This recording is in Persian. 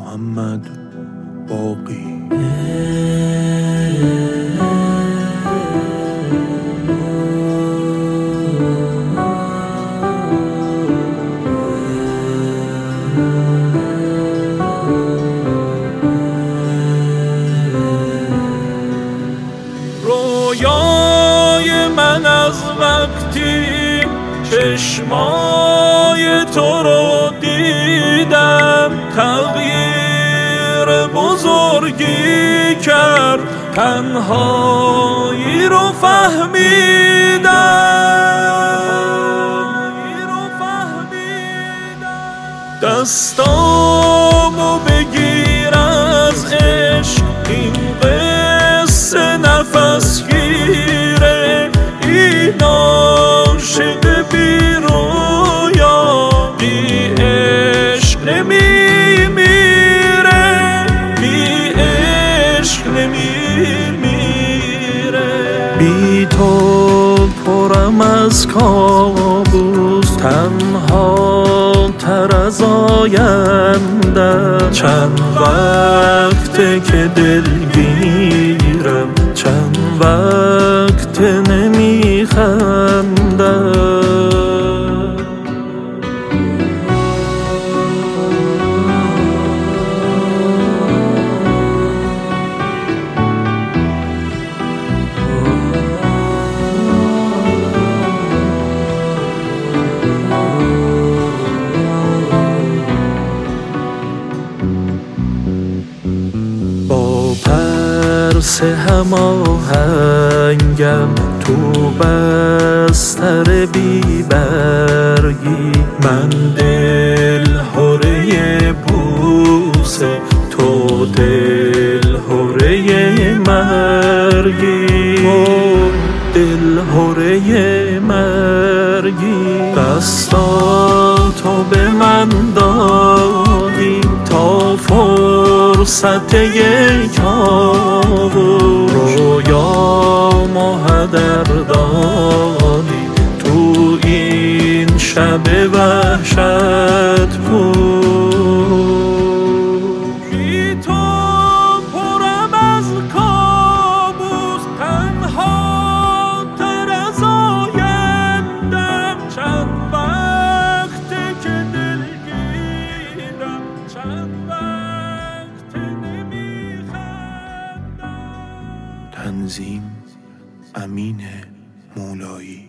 محمد باقی. رویای من از وقتی چشمای تو رو دیدم تغییر بزرگی کرد، تنهایی رو فهمیدم. دستامو بگیر از عشق، این قصه نفس گیره، این عاشق بی رویا بی عشق نمیمیره، بی عشق نمیمیره. بی تو پرم از کابوس، تنها تر از آیندم. چند وقته که دلگیرم، چند وقت نمیخندم. پرس هماهنگم تو بستر بی برگی، من دل هره بوسه، تو دل هره مرگی، تو دل هره مرگی. دستاتو به من دادی تا فرصت یکاو، رویامو هدر دادی تو این شب وحشت بود. بی تو پرم از کابوس، تنها تر از آیندم. چند وقته که دلگیرم، چند وقت نمیخندم. تنظیم امین مولایی.